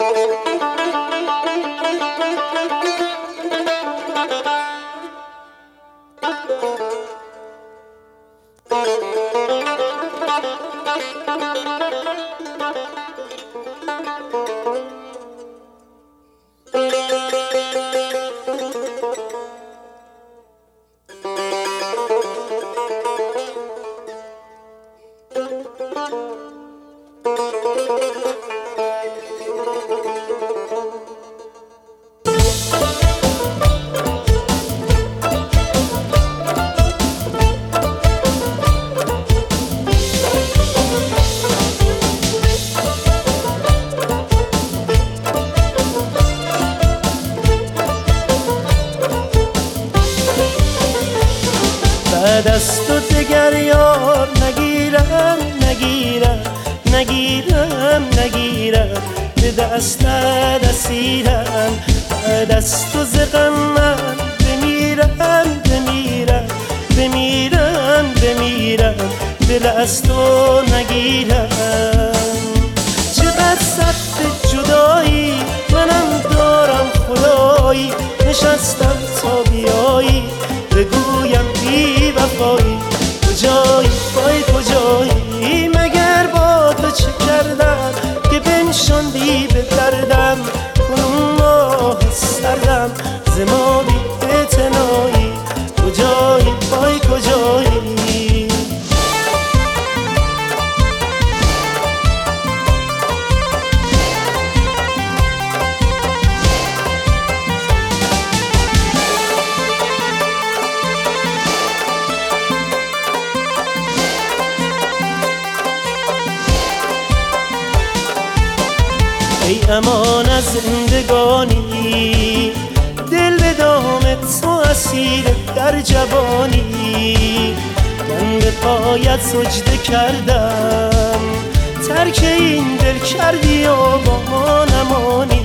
بعد از تو دگر یار نگیرم نگیرم نگیرم نگیرم به دست اسیرم. بعد از تو ز غم من بمیرم بمیرم بمیرم بمیرم دل از تو نگیرم. چقدر سخت جدایی منم دارم خدایی، نشستم تا بیایی بگویم بی وفایی. کجایی وای کجایی، مگر با تو چه کردم که بنشاندی به دردم. کنون ماه سردم ز ما بی اعتنایی. کجایی وای کجایی. ای امان از زندگانی، دل به دام تو اسیر در جوانی. من به پایت سجده کردم، ترک این دل کردی و با ما نمانی.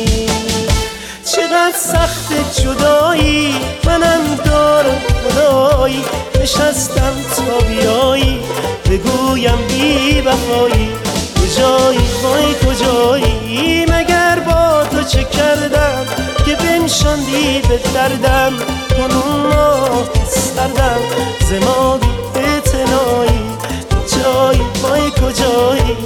چقدر سخت جدایی منم دارم خدایی، نشستم تا بیایی بگویم بی وفایی. کجایی وای کجایی، مگر با تو چه کردم که بنشاندی به دردم. کنون ماه سردم ز ما بی اعتنایی. کجایی وای کجایی.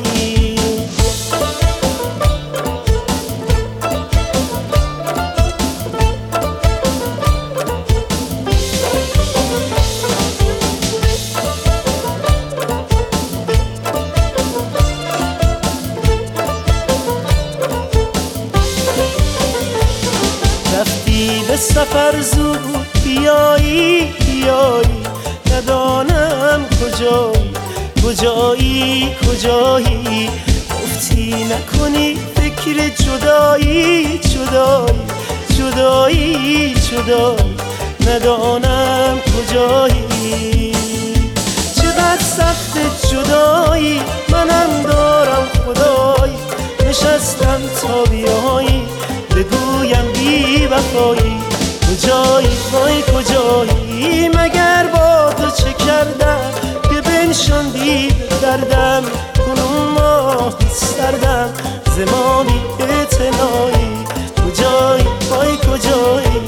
رفتی به سفر زود بیایی بیایی، ندانم کجایی کجایی کجایی. گفتی نکنی فکر جدایی جدایی جدایی جدایی، ندانم کجایی. چقدر سخت جدایی منم دارم خدایی، نشستم تا بیایی بگویم بی وفایی. کجایی وای کجایی، مگر با تو چه کردم که بنشاندی به دردم. کنون ماه سردم ز ما بی اعتنایی. کجایی وای کجایی.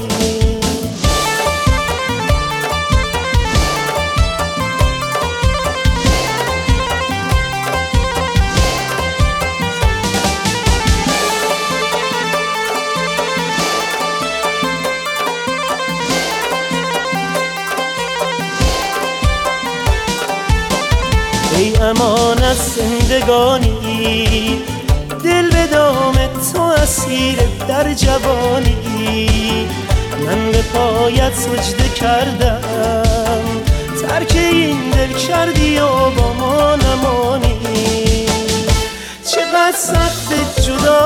ای امان از زندگانی، دل به دام تو اسیر در جوانی. من به پایت سجده کردم، ترک این دل کردی و با ما نمانی. چقدر سخت جدا